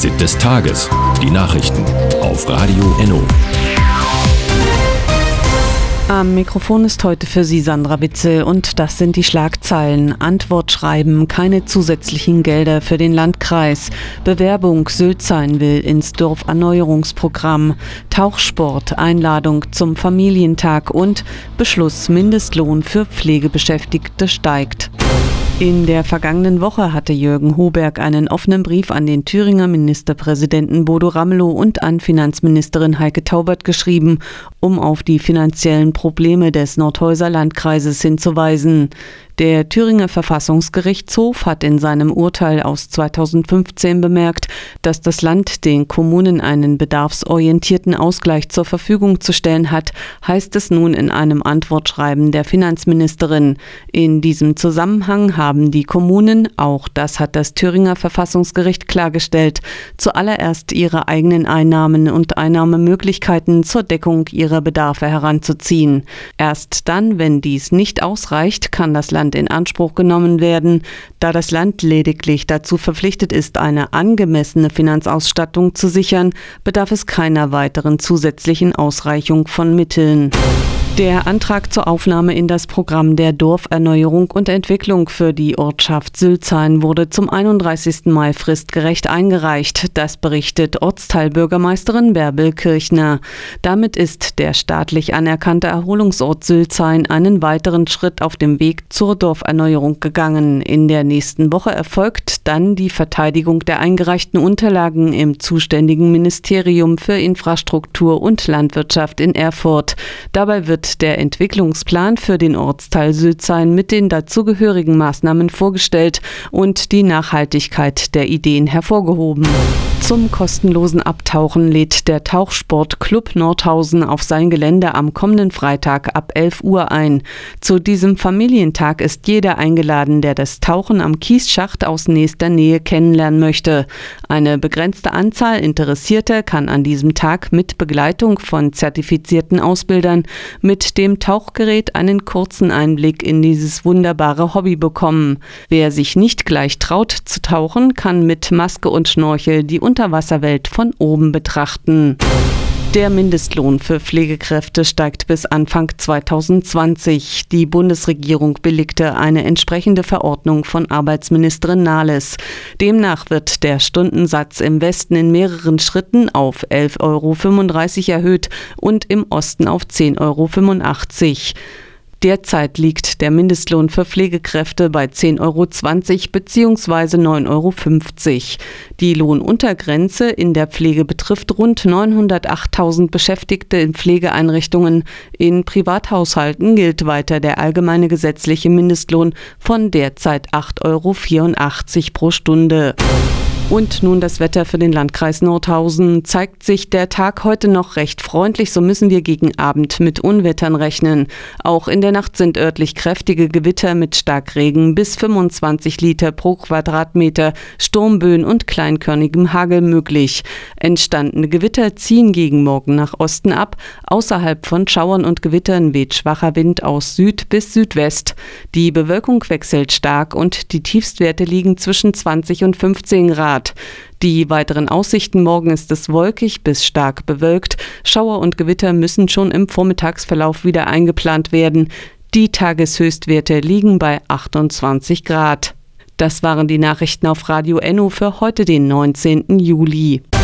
Fazit des Tages. Die Nachrichten auf Radio Enno. Am Mikrofon ist heute für Sie Sandra Witzel und das sind die Schlagzeilen. Antwortschreiben, keine zusätzlichen Gelder für den Landkreis. Bewerbung, Sülzheim will ins Dorferneuerungsprogramm. Tauchsport, Einladung zum Familientag und Beschluss, Mindestlohn für Pflegebeschäftigte steigt. In der vergangenen Woche hatte Jürgen Hoberg einen offenen Brief an den Thüringer Ministerpräsidenten Bodo Ramelow und an Finanzministerin Heike Taubert geschrieben, um auf die finanziellen Probleme des Nordhäuser Landkreises hinzuweisen. Der Thüringer Verfassungsgerichtshof hat in seinem Urteil aus 2015 bemerkt, dass das Land den Kommunen einen bedarfsorientierten Ausgleich zur Verfügung zu stellen hat, heißt es nun in einem Antwortschreiben der Finanzministerin. In diesem Zusammenhang haben die Kommunen, auch das hat das Thüringer Verfassungsgericht klargestellt, zuallererst ihre eigenen Einnahmen und Einnahmemöglichkeiten zur Deckung ihrer Bedarfe heranzuziehen. Erst dann, wenn dies nicht ausreicht, kann das Land in Anspruch genommen werden, da das Land lediglich dazu verpflichtet ist, eine angemessene Finanzausstattung zu sichern, bedarf es keiner weiteren zusätzlichen Ausreichung von Mitteln. Der Antrag zur Aufnahme in das Programm der Dorferneuerung und Entwicklung für die Ortschaft Sülzheim wurde zum 31. Mai fristgerecht eingereicht. Das berichtet Ortsteilbürgermeisterin Bärbel Kirchner. Damit ist der staatlich anerkannte Erholungsort Sülzheim einen weiteren Schritt auf dem Weg zur Dorferneuerung gegangen. In der nächsten Woche erfolgt dann die Verteidigung der eingereichten Unterlagen im zuständigen Ministerium für Infrastruktur und Landwirtschaft in Erfurt. Dabei wird der Entwicklungsplan für den Ortsteil Sülzheim mit den dazugehörigen Maßnahmen vorgestellt und die Nachhaltigkeit der Ideen hervorgehoben. Zum kostenlosen Abtauchen lädt der Tauchsport-Club Nordhausen auf sein Gelände am kommenden Freitag ab 11 Uhr ein. Zu diesem Familientag ist jeder eingeladen, der das Tauchen am Kiesschacht aus nächster Nähe kennenlernen möchte. Eine begrenzte Anzahl Interessierter kann an diesem Tag mit Begleitung von zertifizierten Ausbildern mit dem Tauchgerät einen kurzen Einblick in dieses wunderbare Hobby bekommen. Wer sich nicht gleich traut zu tauchen, kann mit Maske und Schnorchel die Unterwasserwelt von oben betrachten. Der Mindestlohn für Pflegekräfte steigt bis Anfang 2020. Die Bundesregierung billigte eine entsprechende Verordnung von Arbeitsministerin Nahles. Demnach wird der Stundensatz im Westen in mehreren Schritten auf 11,35 € erhöht und im Osten auf 10,85 €. Derzeit liegt der Mindestlohn für Pflegekräfte bei 10,20 € bzw. 9,50 €. Die Lohnuntergrenze in der Pflege betrifft rund 908.000 Beschäftigte in Pflegeeinrichtungen. In Privathaushalten gilt weiter der allgemeine gesetzliche Mindestlohn von derzeit 8,84 € pro Stunde. Und nun das Wetter für den Landkreis Nordhausen. Zeigt sich der Tag heute noch recht freundlich, so müssen wir gegen Abend mit Unwettern rechnen. Auch in der Nacht sind örtlich kräftige Gewitter mit Starkregen bis 25 Liter pro Quadratmeter, Sturmböen und kleinkörnigem Hagel möglich. Entstandene Gewitter ziehen gegen Morgen nach Osten ab. Außerhalb von Schauern und Gewittern weht schwacher Wind aus Süd bis Südwest. Die Bewölkung wechselt stark und die Tiefstwerte liegen zwischen 20 und 15 Grad. Die weiteren Aussichten: morgen ist es wolkig bis stark bewölkt. Schauer und Gewitter müssen schon im Vormittagsverlauf wieder eingeplant werden. Die Tageshöchstwerte liegen bei 28 Grad. Das waren die Nachrichten auf Radio Enno für heute, den 19. Juli.